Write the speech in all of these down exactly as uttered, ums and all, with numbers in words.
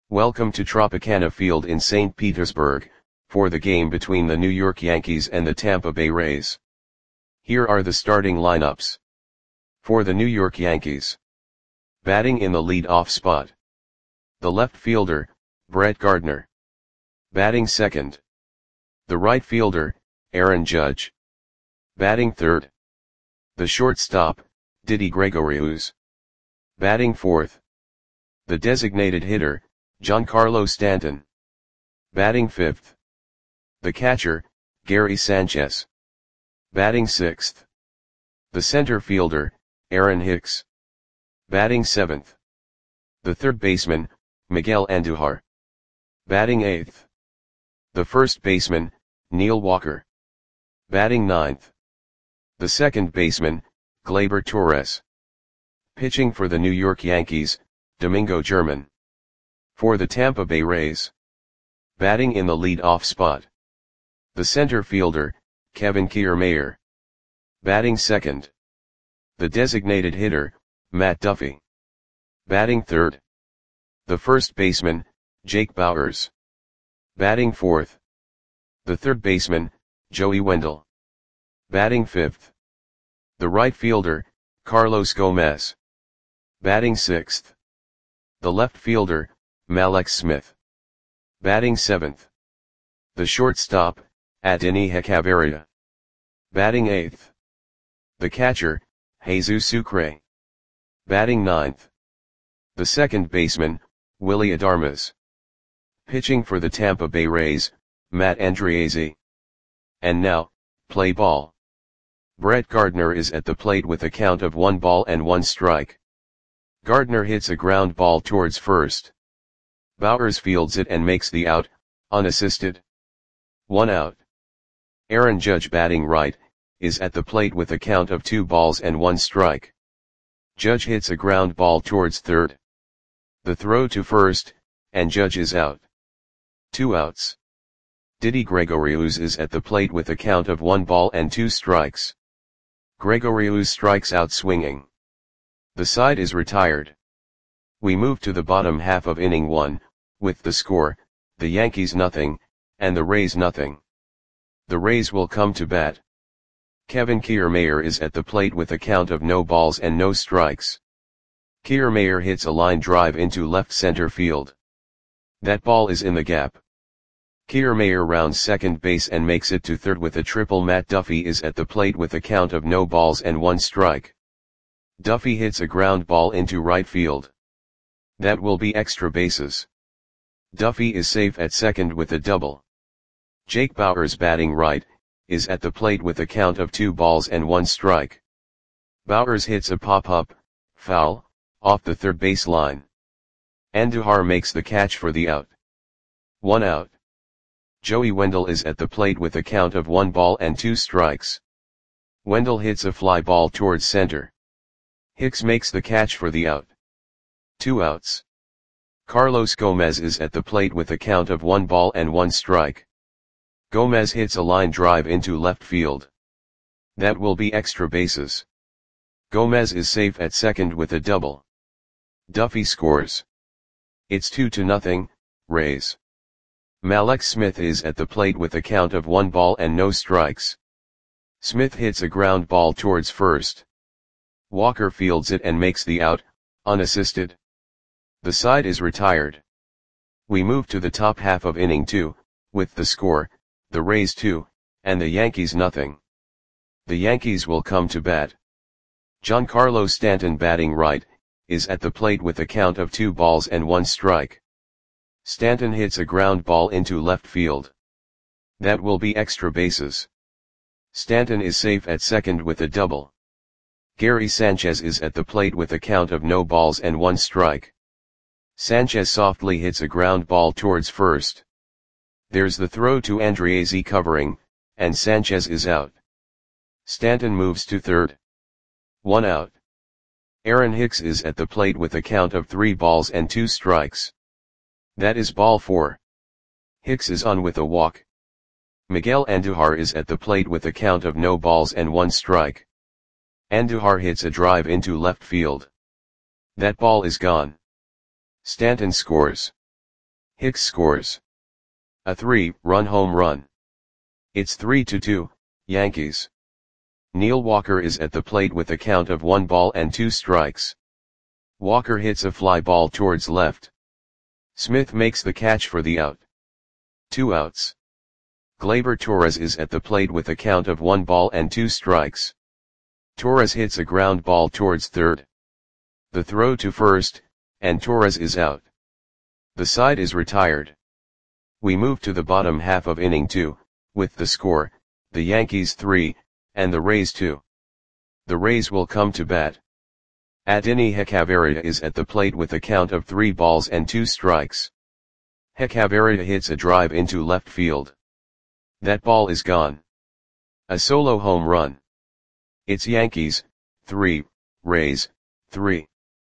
Welcome to Tropicana Field in Saint Petersburg, for the game between the New York Yankees and the Tampa Bay Rays. Here are the starting lineups. For the New York Yankees. Batting in the lead-off spot. The left fielder, Brett Gardner. Batting second. The right fielder, Aaron Judge. Batting third. The shortstop, Didi Gregorius. Batting fourth. The designated hitter, Giancarlo Stanton. Batting fifth. The catcher, Gary Sanchez. Batting sixth. The center fielder, Aaron Hicks. Batting seventh. The third baseman, Miguel Andujar. Batting eighth. The first baseman, Neil Walker. Batting ninth. The second baseman, Gleyber Torres. Pitching for the New York Yankees, Domingo German. For the Tampa Bay Rays. Batting in the lead-off spot. The center fielder, Kevin Kiermaier. Batting second. The designated hitter, Matt Duffy. Batting third. The first baseman, Jake Bauers. Batting fourth. The third baseman, Joey Wendle. Batting fifth. The right fielder, Carlos Gomez. Batting sixth. The left fielder, Mallex Smith. Batting seventh. The shortstop, Adeiny Hechavarria. Batting eighth. The catcher, Jesus Sucre. Batting ninth. The second baseman, Willy Adames. Pitching for the Tampa Bay Rays, Matt Andriese. And now, play ball. Brett Gardner is at the plate with a count of one ball and one strike. Gardner hits a ground ball towards first. Bauers fields it and makes the out, unassisted. One out. Aaron Judge, batting right, is at the plate with a count of two balls and one strike. Judge hits a ground ball towards third. The throw to first, and Judge is out. Two outs. Didi Gregorius is at the plate with a count of one ball and two strikes. Gregorius strikes out swinging. The side is retired. We move to the bottom half of inning one, with the score, the Yankees nothing, and the Rays nothing. The Rays will come to bat. Kevin Kiermaier is at the plate with a count of no balls and no strikes. Kiermaier hits a line drive into left center field. That ball is in the gap. Kiermaier rounds second base and makes it to third with a triple. Matt Duffy is at the plate with a count of no balls and one strike. Duffy hits a ground ball into right field. That will be extra bases. Duffy is safe at second with a double. Jake Bauers, batting right, is at the plate with a count of two balls and one strike. Bauers hits a pop-up, foul, off the third base line. Andujar makes the catch for the out. One out. Joey Wendle is at the plate with a count of one ball and two strikes. Wendle hits a fly ball towards center. Hicks makes the catch for the out. Two outs. Carlos Gomez is at the plate with a count of one ball and one strike. Gomez hits a line drive into left field. That will be extra bases. Gomez is safe at second with a double. Duffy scores. It's two to nothing, Rays. Mallex Smith is at the plate with a count of one ball and no strikes. Smith hits a ground ball towards first. Walker fields it and makes the out, unassisted. The side is retired. We move to the top half of inning two, with the score, the Rays two, and the Yankees nothing. The Yankees will come to bat. Giancarlo Stanton, batting right, is at the plate with a count of two balls and one strike. Stanton hits a ground ball into left field. That will be extra bases. Stanton is safe at second with a double. Gary Sanchez is at the plate with a count of no balls and one strike. Sanchez softly hits a ground ball towards first. There's the throw to Andriese covering, and Sanchez is out. Stanton moves to third. One out. Aaron Hicks is at the plate with a count of three balls and two strikes. That is ball four. Hicks is on with a walk. Miguel Andujar is at the plate with a count of no balls and one strike. Andujar hits a drive into left field. That ball is gone. Stanton scores. Hicks scores a three-run home run. It's three to two, Yankees. Neil Walker is at the plate with a count of one ball and two strikes. Walker hits a fly ball towards left. Smith makes the catch for the out. Two outs. Gleyber Torres is at the plate with a count of one ball and two strikes. Torres hits a ground ball towards third. The throw to first, and Torres is out. The side is retired. We move to the bottom half of inning two, with the score, the Yankees three, and the Rays two. The Rays will come to bat. Adeiny Hechavarria is at the plate with a count of three balls and two strikes. Hechavarria hits a drive into left field. That ball is gone. A solo home run. It's Yankees, three, Rays, three.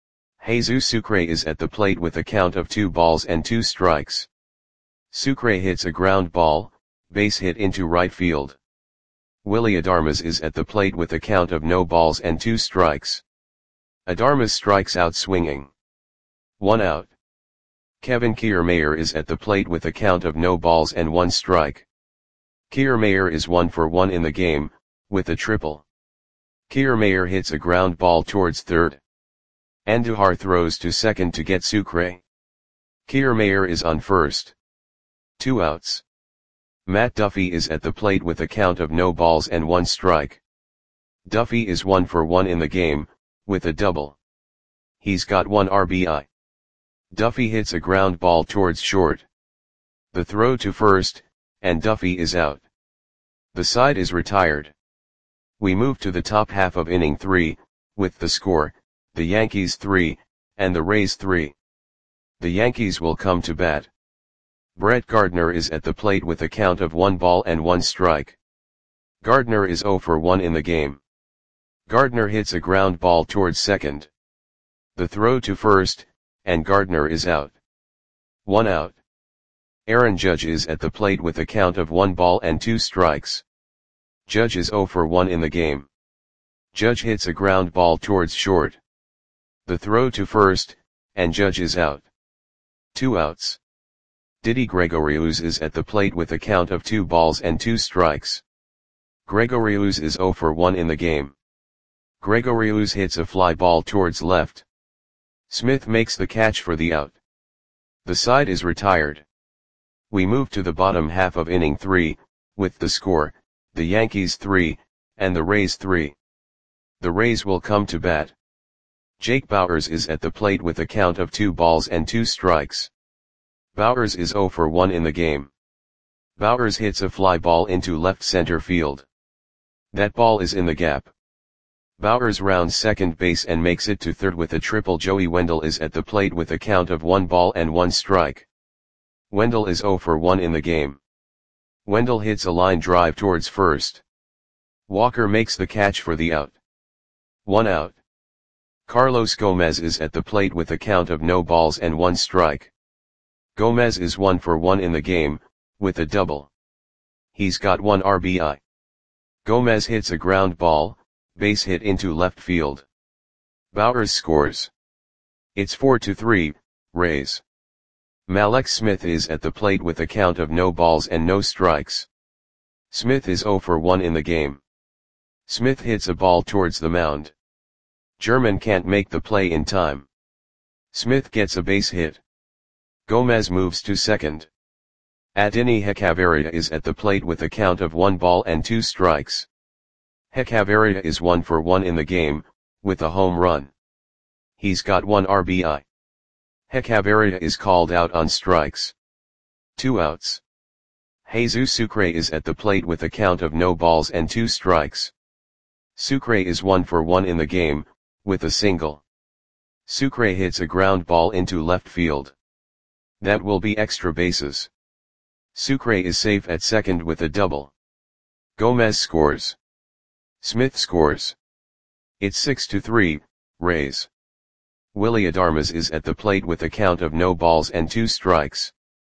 Jesus Sucre is at the plate with a count of two balls and two strikes. Sucre hits a ground ball, base hit into right field. Willy Adames is at the plate with a count of no balls and two strikes. Adames strikes out swinging. One out. Kevin Kiermaier is at the plate with a count of no balls and one strike. Kiermaier is one for one in the game, with a triple. Kiermaier hits a ground ball towards third. Andujar throws to second to get Sucre. Kiermaier is on first. Two outs. Matt Duffy is at the plate with a count of no balls and one strike. Duffy is one for one in the game, with a double. He's got one R B I. Duffy hits a ground ball towards short. The throw to first, and Duffy is out. The side is retired. We move to the top half of inning three, with the score, the Yankees three, and the Rays three. The Yankees will come to bat. Brett Gardner is at the plate with a count of one ball and one strike. Gardner is zero for one in the game. Gardner hits a ground ball towards second. The throw to first, and Gardner is out. One out. Aaron Judge is at the plate with a count of one ball and two strikes. Judge is zero for one in the game. Judge hits a ground ball towards short. The throw to first, and Judge is out. Two outs. Didi Gregorius is at the plate with a count of two balls and two strikes. Gregorius is zero for one in the game. Gregorius hits a fly ball towards left. Smith makes the catch for the out. The side is retired. We move to the bottom half of inning three, with the score, the Yankees three, and the Rays three. The Rays will come to bat. Jake Bauers is at the plate with a count of two balls and two strikes. Bauers is zero for one in the game. Bauers hits a fly ball into left center field. That ball is in the gap. Bauers rounds second base and makes it to third with a triple. Joey Wendell is at the plate with a count of one ball and one strike. Wendell is zero for one in the game. Wendell hits a line drive towards first. Walker makes the catch for the out. One out. Carlos Gomez is at the plate with a count of no balls and one strike. Gomez is one for one in the game, with a double. He's got one R B I. Gomez hits a ground ball, base hit into left field. Bauers scores. It's four to three, Rays. Mallex Smith is at the plate with a count of no balls and no strikes. Smith is zero for one in the game. Smith hits a ball towards the mound. German can't make the play in time. Smith gets a base hit. Gomez moves to second. Adeiny Hechavarria is at the plate with a count of one ball and two strikes. Hechavarria is one for one in the game, with a home run. He's got one R B I. Hechavarria is called out on strikes. Two outs. Jesus Sucre is at the plate with a count of no balls and two strikes. Sucre is one for one in the game, with a single. Sucre hits a ground ball into left field. That will be extra bases. Sucre is safe at second with a double. Gomez scores. Smith scores. It's six to three, Rays. Willy Adames is at the plate with a count of no balls and two strikes.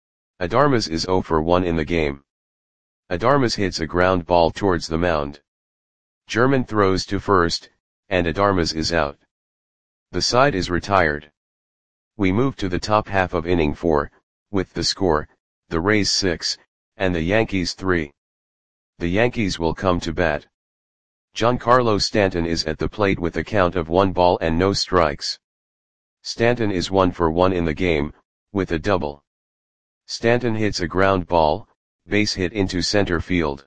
Adames is zero for one in the game. Adames hits a ground ball towards the mound. German throws to first, and Adames is out. The side is retired. We move to the top half of inning four, with the score, the Rays six, and the Yankees three. The Yankees will come to bat. Giancarlo Stanton is at the plate with a count of one ball and no strikes. Stanton is one for one in the game, with a double. Stanton hits a ground ball, base hit into center field.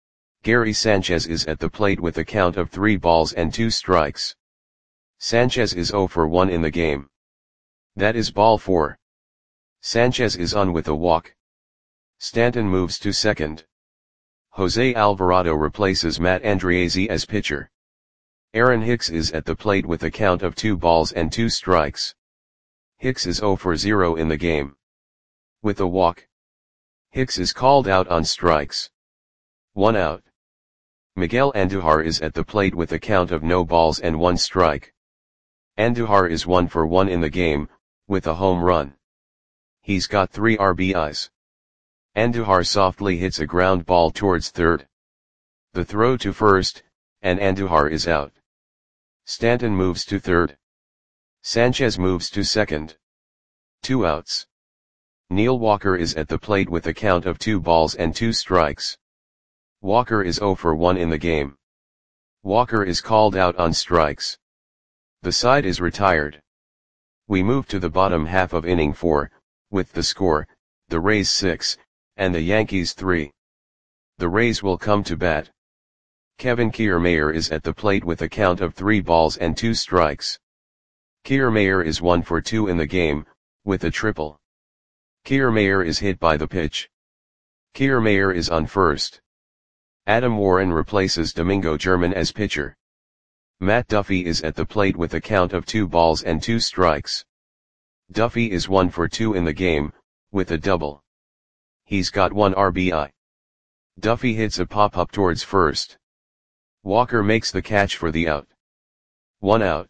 Gary Sanchez is at the plate with a count of three balls and two strikes. Sanchez is zero for one in the game. That is ball four. Sanchez is on with a walk. Stanton moves to second. Jose Alvarado replaces Matt Andriese as pitcher. Aaron Hicks is at the plate with a count of two balls and two strikes. Hicks is zero for zero in the game. With a walk. Hicks is called out on strikes. One out. Miguel Andujar is at the plate with a count of no balls and one strike. Andujar is one for one in the game, with a home run. He's got three R B Is. Andujar softly hits a ground ball towards third. The throw to first, and Andujar is out. Stanton moves to third. Sanchez moves to second. Two outs. Neil Walker is at the plate with a count of two balls and two strikes. Walker is zero for one in the game. Walker is called out on strikes. The side is retired. We move to the bottom half of inning four, with the score, the Rays six, and the Yankees three. The Rays will come to bat. Kevin Kiermaier is at the plate with a count of three balls and two strikes. Kiermaier is one for two in the game, with a triple. Kiermaier is hit by the pitch. Kiermaier is on first. Adam Warren replaces Domingo German as pitcher. Matt Duffy is at the plate with a count of two balls and two strikes. Duffy is one for two in the game, with a double. He's got one R B I. Duffy hits a pop-up towards first. Walker makes the catch for the out. One out.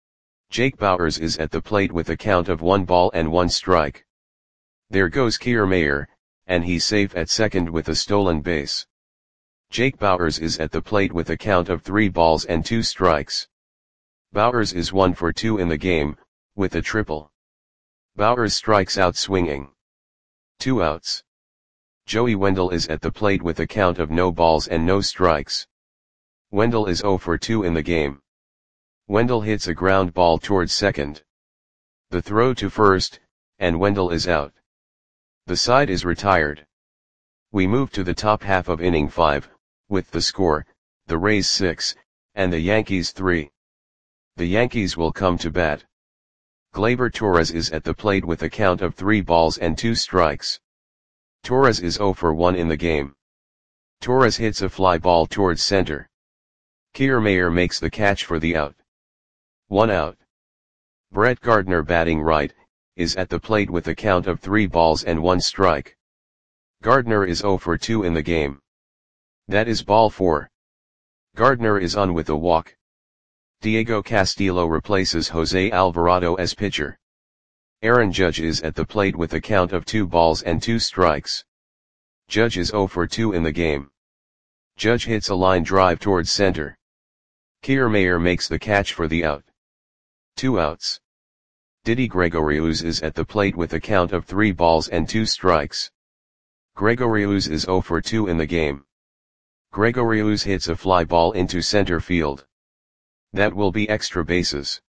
Jake Bauers is at the plate with a count of one ball and one strike. There goes Kiermaier, and he's safe at second with a stolen base. Jake Bauers is at the plate with a count of three balls and two strikes. Bauers is one for two in the game, with a triple. Bauers strikes out swinging. Two outs. Joey Wendell is at the plate with a count of no balls and no strikes. Wendell is zero for two in the game. Wendell hits a ground ball towards second. The throw to first, and Wendell is out. The side is retired. We move to the top half of inning five, with the score, the Rays six, and the Yankees three. The Yankees will come to bat. Gleyber Torres is at the plate with a count of three balls and two strikes. Torres is zero for one in the game. Torres hits a fly ball towards center. Kiermaier makes the catch for the out. One out. Brett Gardner, batting right, is at the plate with a count of three balls and one strike. Gardner is zero for two in the game. That is ball four. Gardner is on with a walk. Diego Castillo replaces Jose Alvarado as pitcher. Aaron Judge is at the plate with a count of two balls and two strikes. Judge is zero for two in the game. Judge hits a line drive towards center. Kiermaier makes the catch for the out. Two outs. Didi Gregorius is at the plate with a count of three balls and two strikes. Gregorius is zero for two in the game. Gregorius hits a fly ball into center field. That will be extra bases.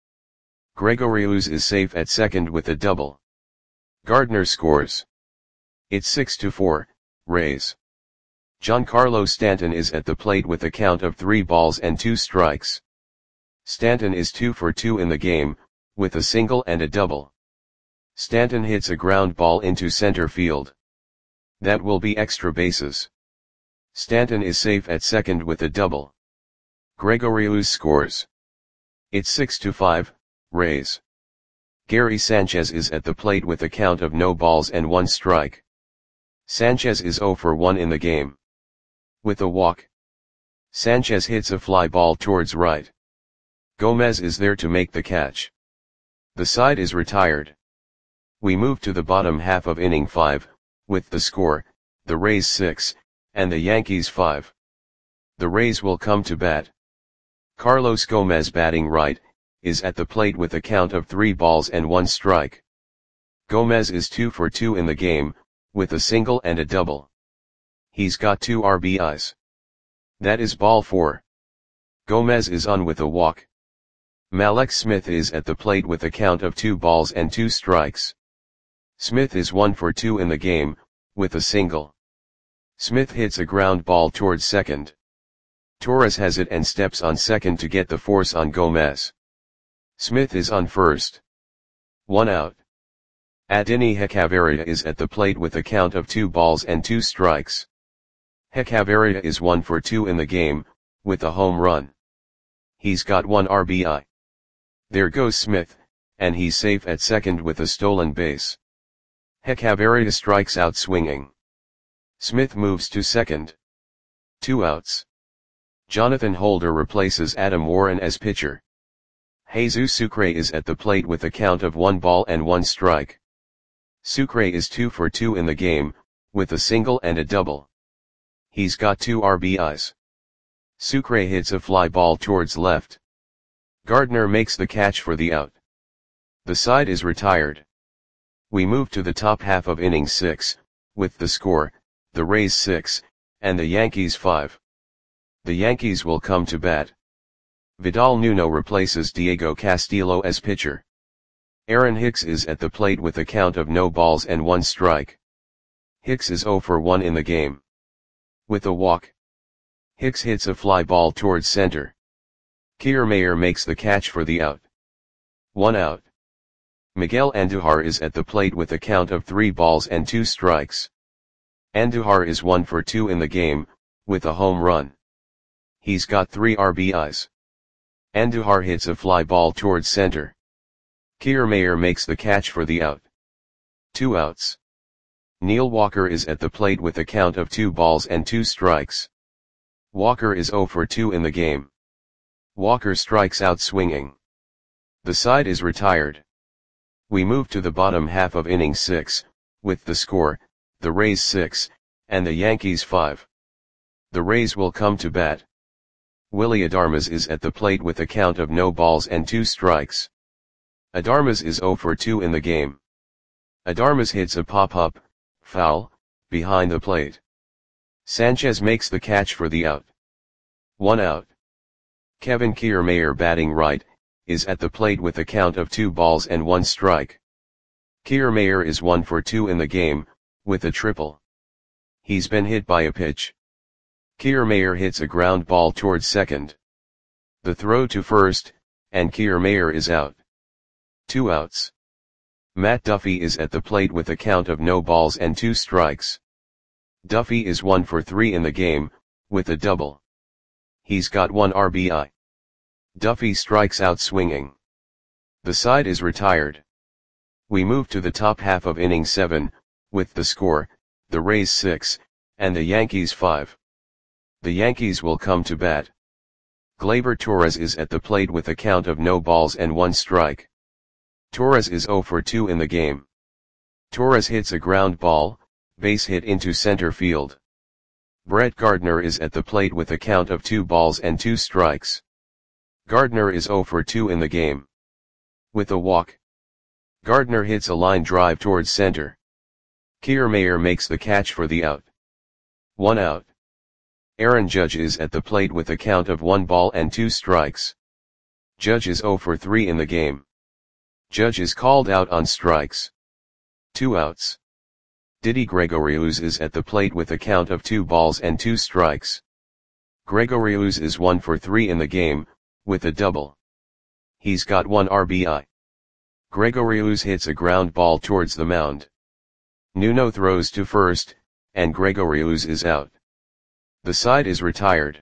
Gregorius is safe at second with a double. Gardner scores. It's six to four, Rays. Giancarlo Stanton is at the plate with a count of three balls and two strikes. Stanton is two for two in the game, with a single and a double. Stanton hits a ground ball into center field. That will be extra bases. Stanton is safe at second with a double. Gregorius scores. It's six to five, Rays. Gary Sanchez is at the plate with a count of no balls and one strike. Sanchez is zero for one in the game. With a walk. Sanchez hits a fly ball towards right. Gomez is there to make the catch. The side is retired. We move to the bottom half of inning five, with the score, the Rays six, and the Yankees five. The Rays will come to bat. Carlos Gomez, batting right, is at the plate with a count of three balls and one strike. Gomez is two for two in the game, with a single and a double. He's got two R B Is. That is ball four. Gomez is on with a walk. Mallex Smith is at the plate with a count of two balls and two strikes. Smith is one for two in the game, with a single. Smith hits a ground ball towards second. Torres has it and steps on second to get the force on Gomez. Smith is on first. One out. Adeiny Hechavarria is at the plate with a count of two balls and two strikes. Hechavarria is one for two in the game, with a home run. He's got one R B I. There goes Smith, and he's safe at second with a stolen base. Hechavarria strikes out swinging. Smith moves to second. Two outs. Jonathan Holder replaces Adam Warren as pitcher. Jesus Sucre is at the plate with a count of one ball and one strike. Sucre is two for two in the game, with a single and a double. He's got two R B Is. Sucre hits a fly ball towards left. Gardner makes the catch for the out. The side is retired. We move to the top half of inning six, with the score, the Rays six, and the Yankees five. The Yankees will come to bat. Vidal Nuno replaces Diego Castillo as pitcher. Aaron Hicks is at the plate with a count of no balls and one strike. Hicks is zero for one in the game. With a walk. Hicks hits a fly ball towards center. Kiermaier makes the catch for the out. One out. Miguel Andujar is at the plate with a count of three balls and two strikes. Andujar is one for two in the game, with a home run. He's got three R B Is. Andujar hits a fly ball towards center. Kiermaier makes the catch for the out. Two outs. Neil Walker is at the plate with a count of two balls and two strikes. Walker is zero for two in the game. Walker strikes out swinging. The side is retired. We move to the bottom half of inning six, with the score, the Rays six, and the Yankees five. The Rays will come to bat. Willy Adames is at the plate with a count of no balls and two strikes. Adames is zero for two in the game. Adames hits a pop-up, foul, behind the plate. Sanchez makes the catch for the out. One out. Kevin Kiermaier, batting right, is at the plate with a count of two balls and one strike. Kiermaier is one for two in the game, with a triple. He's been hit by a pitch. Kiermaier hits a ground ball towards second. The throw to first, and Kiermaier is out. Two outs. Matt Duffy is at the plate with a count of no balls and two strikes. Duffy is one for three in the game, with a double. He's got one R B I. Duffy strikes out swinging. The side is retired. We move to the top half of inning seven, with the score, the Rays six, and the Yankees five. The Yankees will come to bat. Gleyber Torres is at the plate with a count of no balls and one strike. Torres is zero for two in the game. Torres hits a ground ball, base hit into center field. Brett Gardner is at the plate with a count of two balls and two strikes. Gardner is zero for two in the game. With a walk. Gardner hits a line drive towards center. Kiermaier makes the catch for the out. One out. Aaron Judge is at the plate with a count of one ball and two strikes. Judge is zero for three in the game. Judge is called out on strikes. Two outs. Didi Gregorius is at the plate with a count of two balls and two strikes. Gregorius is one for three in the game, with a double. He's got one R B I. Gregorius hits a ground ball towards the mound. Nuno throws to first, and Gregorius is out. The side is retired.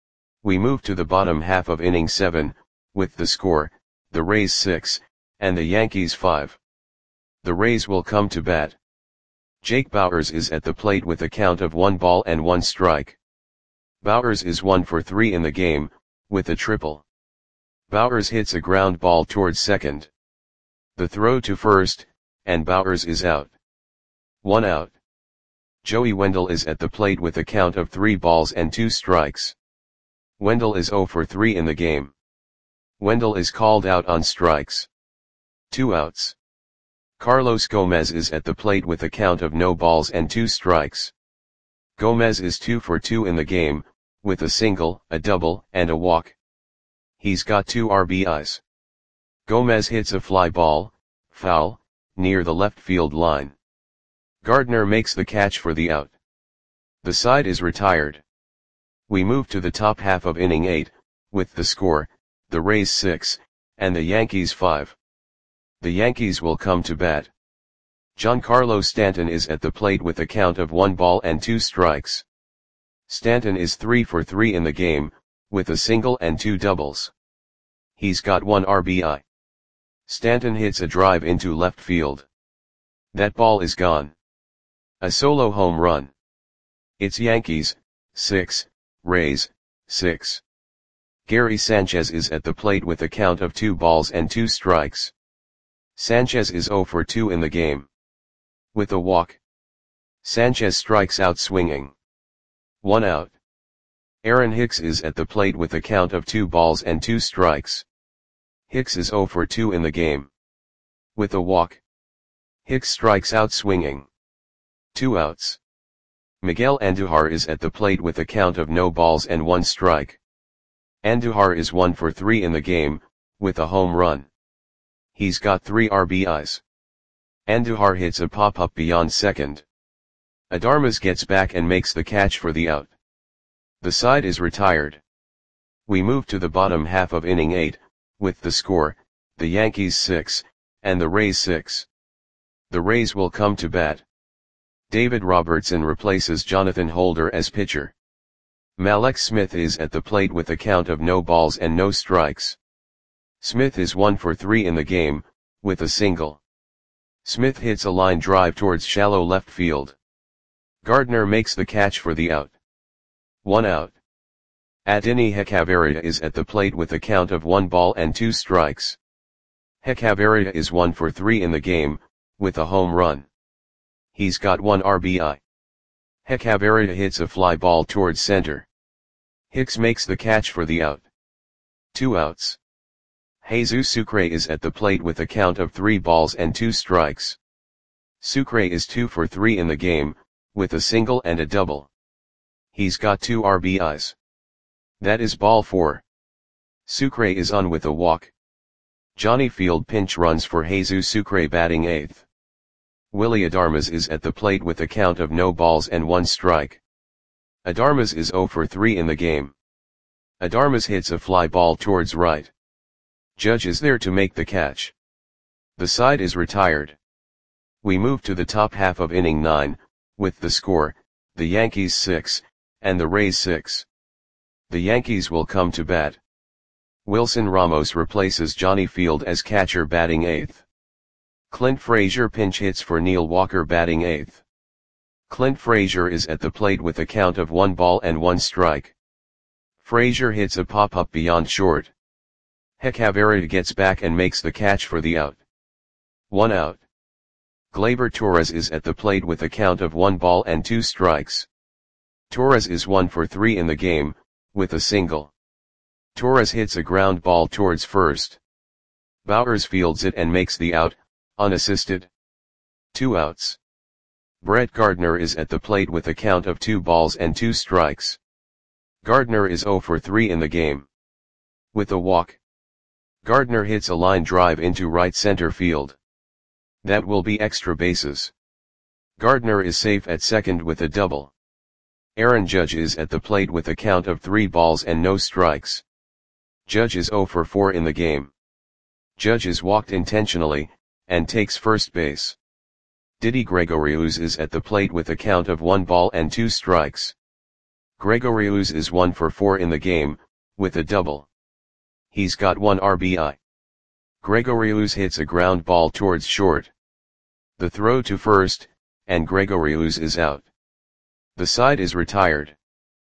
We move to the bottom half of inning seven, with the score, the Rays six, and the Yankees five. The Rays will come to bat. Jake Bauers is at the plate with a count of one ball and one strike. Bauers is one for three in the game, with a triple. Bauers hits a ground ball towards second. The throw to first, and Bauers is out. One out. Joey Wendell is at the plate with a count of three balls and two strikes. Wendell is zero for three in the game. Wendell is called out on strikes. Two outs. Carlos Gomez is at the plate with a count of no balls and two strikes. Gomez is two for two in the game, with a single, a double, and a walk. He's got two R B Is. Gomez hits a fly ball, foul, near the left field line. Gardner makes the catch for the out. The side is retired. We move to the top half of inning eight, with the score, the Rays six, and the Yankees five. The Yankees will come to bat. Giancarlo Stanton is at the plate with a count of one ball and two strikes. Stanton is three for three in the game, with a single and two doubles. He's got one R B I. Stanton hits a drive into left field. That ball is gone. A solo home run. It's Yankees, six, Rays, six. Gary Sanchez is at the plate with a count of two balls and two strikes. Sanchez is zero for two in the game. With a walk. Sanchez strikes out swinging. One out. Aaron Hicks is at the plate with a count of two balls and two strikes. Hicks is zero for two in the game. With a walk. Hicks strikes out swinging. Two outs. Miguel Andujar is at the plate with a count of no balls and one strike. Andujar is one for three in the game, with a home run. He's got three R B Is. Andujar hits a pop-up beyond second. Adarmas gets back and makes the catch for the out. The side is retired. We move to the bottom half of inning eight, with the score, the Yankees six, and the Rays six. The Rays will come to bat. David Robertson replaces Jonathan Holder as pitcher. Mallex Smith is at the plate with a count of no balls and no strikes. Smith is one for three in the game, with a single. Smith hits a line drive towards shallow left field. Gardner makes the catch for the out. One out. Adeiny Hechavarria is at the plate with a count of one ball and two strikes. Hechavarria is one for three in the game, with a home run. He's got one R B I. Hechavarria hits a fly ball towards center. Hicks makes the catch for the out. Two outs. Jesus Sucre is at the plate with a count of three balls and two strikes. Sucre is two for three in the game, with a single and a double. He's got two R B Is. That is ball four. Sucre is on with a walk. Johnny Field pinch runs for Jesus Sucre batting eighth. Willy Adarmas is at the plate with a count of no balls and one strike. Adarmas is zero for three in the game. Adarmas hits a fly ball towards right. Judge is there to make the catch. The side is retired. We move to the top half of inning nine, with the score, the Yankees six, and the Rays six. The Yankees will come to bat. Wilson Ramos replaces Johnny Field as catcher batting eighth. Clint Frazier pinch hits for Neil Walker batting eighth. Clint Frazier is at the plate with a count of one ball and one strike. Frazier hits a pop-up beyond short. Hechavarria gets back and makes the catch for the out. One out. Gleyber Torres is at the plate with a count of one ball and two strikes. Torres is one for three in the game, with a single. Torres hits a ground ball towards first. Bowers fields it and makes the out, unassisted. Two outs. Brett Gardner is at the plate with a count of two balls and two strikes. Gardner is zero for three in the game. With a walk. Gardner hits a line drive into right center field. That will be extra bases. Gardner is safe at second with a double. Aaron Judge is at the plate with a count of three balls and no strikes. Judge is zero for four in the game. Judge is walked intentionally, and takes first base. Didi Gregorius is at the plate with a count of one ball and two strikes. Gregorius is one for four in the game, with a double. He's got one R B I. Gregorius hits a ground ball towards short. The throw to first, and Gregorius is out. The side is retired.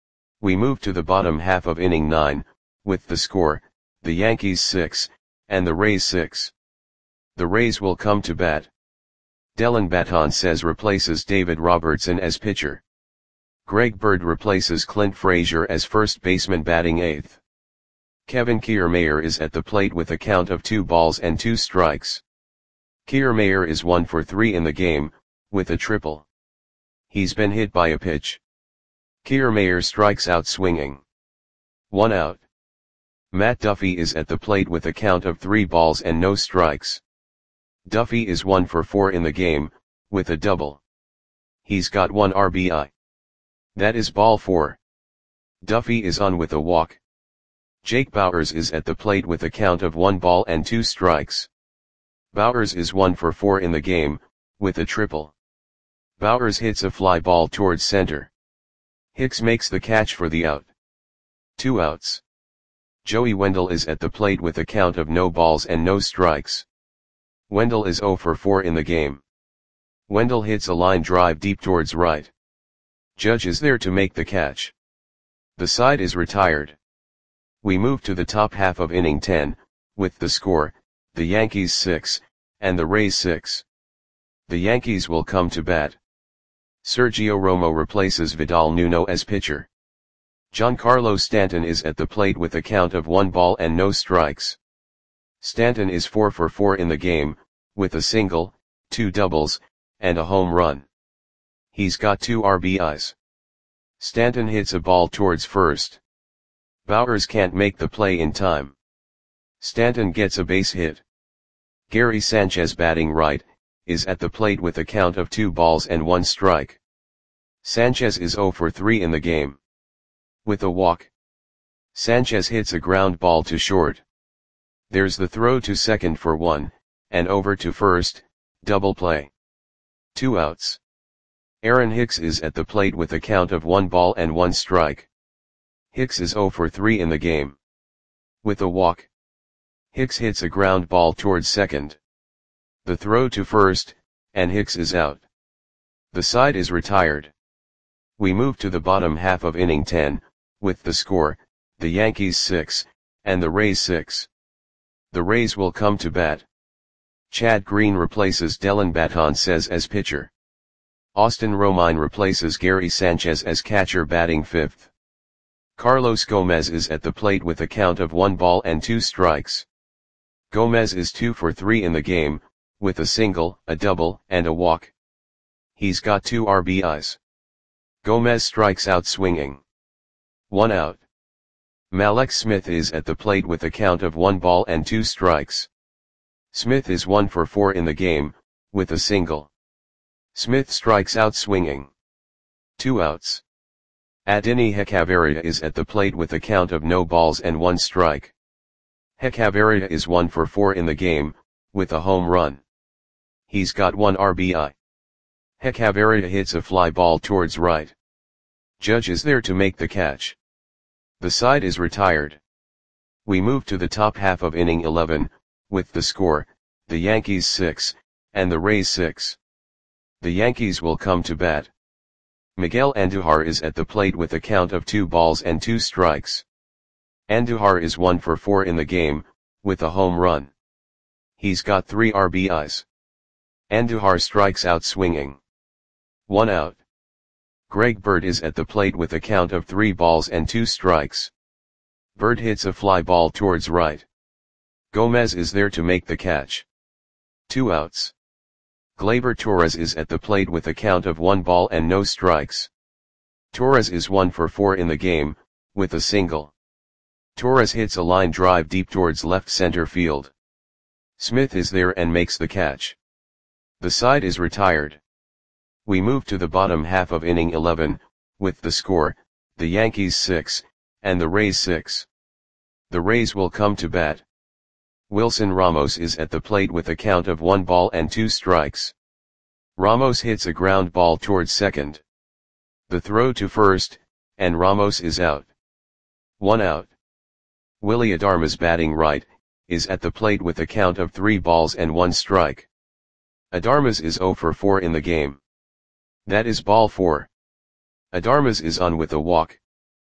We move to the bottom half of inning nine, with the score, the Yankees six, and the Rays six. The Rays will come to bat. Dellin Betances replaces David Robertson as pitcher. Greg Bird replaces Clint Frazier as first baseman batting eighth. Kevin Kiermaier is at the plate with a count of two balls and two strikes. Kiermaier is one for three in the game, with a triple. He's been hit by a pitch. Kiermaier strikes out swinging. One out. Matt Duffy is at the plate with a count of three balls and no strikes. Duffy is one for four in the game, with a double. He's got one R B I. That is ball four. Duffy is on with a walk. Jake Bauers is at the plate with a count of one ball and two strikes. Bauers is one for four in the game, with a triple. Bauers hits a fly ball towards center. Hicks makes the catch for the out. Two outs. Joey Wendle is at the plate with a count of no balls and no strikes. Wendle is zero for four in the game. Wendle hits a line drive deep towards right. Judge is there to make the catch. The side is retired. We move to the top half of inning ten, with the score, the Yankees six, and the Rays six. The Yankees will come to bat. Sergio Romo replaces Vidal Nuno as pitcher. Giancarlo Stanton is at the plate with a count of one ball and no strikes. Stanton is four for four in the game, with a single, two doubles, and a home run. He's got two R B Is. Stanton hits a ball towards first. Bauers can't make the play in time. Stanton gets a base hit. Gary Sanchez, batting right, is at the plate with a count of two balls and one strike. Sanchez is zero for three in the game. With a walk. Sanchez hits a ground ball to short. There's the throw to second for one, and over to first, double play. Two outs. Aaron Hicks is at the plate with a count of one ball and one strike. Hicks is zero for three in the game. With a walk. Hicks hits a ground ball towards second. The throw to first, and Hicks is out. The side is retired. We move to the bottom half of inning ten, with the score, the Yankees six, and the Rays six. The Rays will come to bat. Chad Green replaces Dellin Betances as pitcher. Austin Romine replaces Gary Sanchez as catcher, batting fifth. Carlos Gomez is at the plate with a count of one ball and two strikes. Gomez is two for three in the game, with a single, a double, and a walk. He's got two R B Is. Gomez strikes out swinging. One out. Mallex Smith is at the plate with a count of one ball and two strikes. Smith is one for four in the game, with a single. Smith strikes out swinging. Two outs. Adeiny Hechavarria is at the plate with a count of no balls and one strike. Hechavarria is one for four in the game, with a home run. He's got one R B I. Hechavarria hits a fly ball towards right. Judge is there to make the catch. The side is retired. We move to the top half of inning eleven, with the score, the Yankees six, and the Rays six. The Yankees will come to bat. Miguel Andujar is at the plate with a count of two balls and two strikes. Andujar is one for four in the game, with a home run. He's got three R B Is. Andujar strikes out swinging. One out. Greg Bird is at the plate with a count of three balls and two strikes. Bird hits a fly ball towards right. Gomez is there to make the catch. Two outs. Gleyber Torres is at the plate with a count of one ball and no strikes. Torres is one for four in the game, with a single. Torres hits a line drive deep towards left center field. Smith is there and makes the catch. The side is retired. We move to the bottom half of inning eleven, with the score, the Yankees six, and the Rays six. The Rays will come to bat. Wilson Ramos is at the plate with a count of one ball and two strikes. Ramos hits a ground ball towards second. The throw to first, and Ramos is out. One out. Willy Adames, batting right, is at the plate with a count of three balls and one strike. Adames is zero for four in the game. That is ball four. Adames is on with a walk.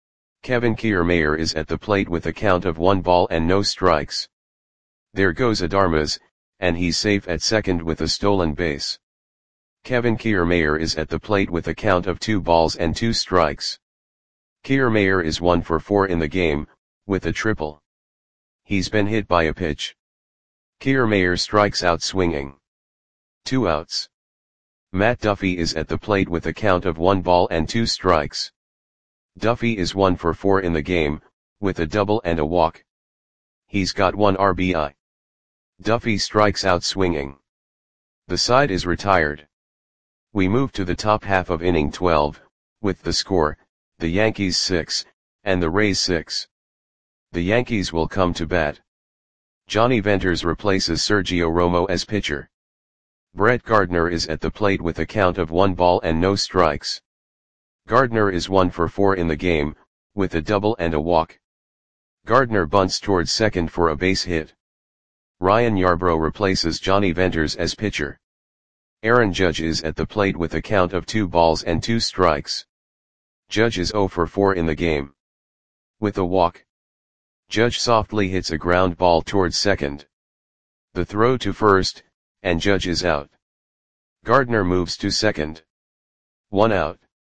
Kevin Kiermaier is at the plate with a count of one ball and no strikes. There goes Adames, and he's safe at second with a stolen base. Kevin Kiermaier is at the plate with a count of two balls and two strikes. Kiermaier is one for four in the game, with a triple. He's been hit by a pitch. Kiermaier strikes out swinging. Two outs. Matt Duffy is at the plate with a count of one ball and two strikes. Duffy is one for four in the game, with a double and a walk. He's got one R B I. Duffy strikes out swinging. The side is retired. We move to the top half of inning twelve, with the score, the Yankees six, and the Rays six. The Yankees will come to bat. Johnny Venters replaces Sergio Romo as pitcher. Brett Gardner is at the plate with a count of one ball and no strikes. Gardner is one for four in the game, with a double and a walk. Gardner bunts towards second for a base hit. Ryan Yarbrough replaces Johnny Venters as pitcher. Aaron Judge is at the plate with a count of two balls and two strikes. Judge is zero for four in the game. With a walk. Judge softly hits a ground ball towards second. The throw to first, and Judge is out. Gardner moves to second. One out.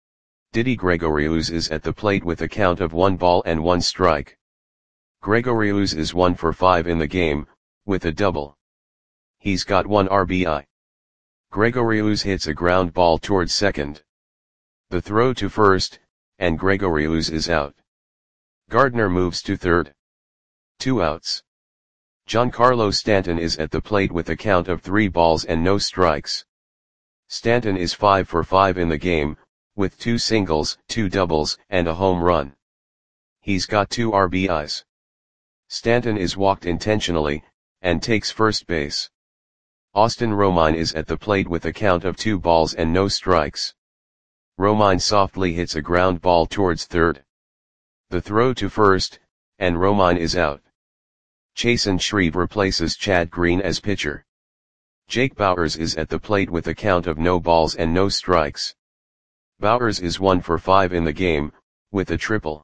Didi Gregorius is at the plate with a count of one ball and one strike. Gregorius is one for five in the game, with a double. He's got one R B I. Gregorius hits a ground ball towards second. The throw to first, and Gregorius is out. Gardner moves to third. Two outs. Giancarlo Stanton is at the plate with a count of three balls and no strikes. Stanton is five for five in the game, with two singles, two doubles, and a home run. He's got two R B Is. Stanton is walked intentionally, and takes first base. Austin Romine is at the plate with a count of two balls and no strikes. Romine softly hits a ground ball towards third. The throw to first, and Romine is out. Chasen Shreve replaces Chad Green as pitcher. Jake Bauers is at the plate with a count of no balls and no strikes. Bauers is one for five in the game, with a triple.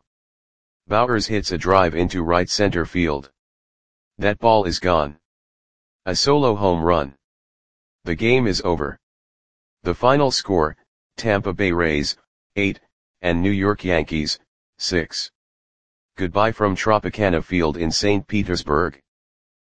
Bauers hits a drive into right center field. That ball is gone. A solo home run. The game is over. The final score, Tampa Bay Rays, eight, and New York Yankees, six. Goodbye from Tropicana Field in Saint Petersburg.